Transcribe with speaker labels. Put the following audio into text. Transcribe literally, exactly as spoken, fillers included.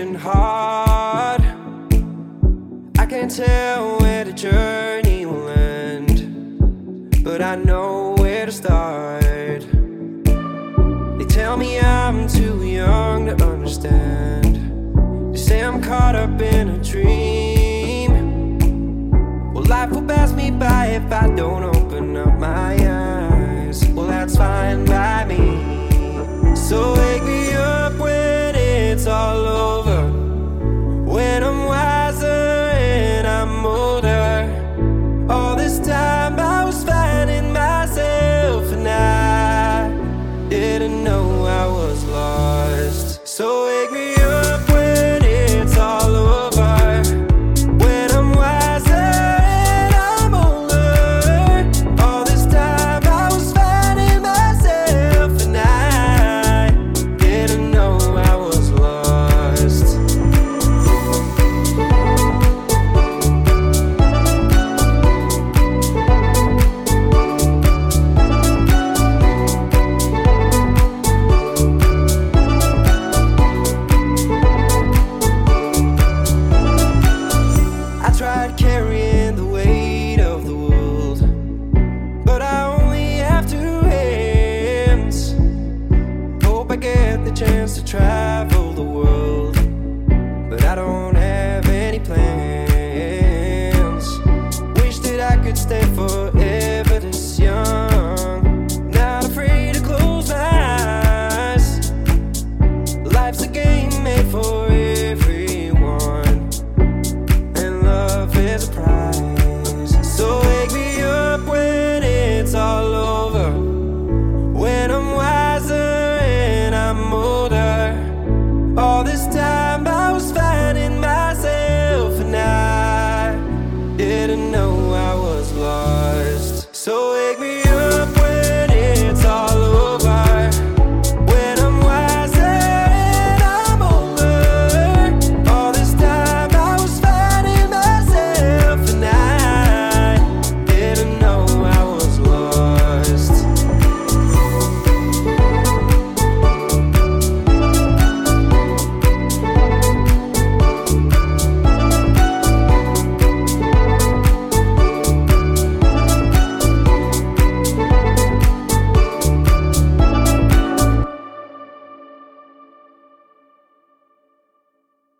Speaker 1: getting hard. I can't tell where the journey will end, but I know where to start. They tell me I'm too young to understand. They say I'm caught up in a dream. Well, life will pass me by if I don't open up my eyes. Well, that's fine by me. So wake me up when it's all over, when I'm wiser and I'm older. All this time I was finding myself, and I didn't know I was lost. So wake me up when it's all over, when I'm wiser and I'm older. All this time I was finding myself, and I didn't know I was lost. I tried carrying the weight of the world, but I only have two hands. Hope I get the chance to travel the world, but I don't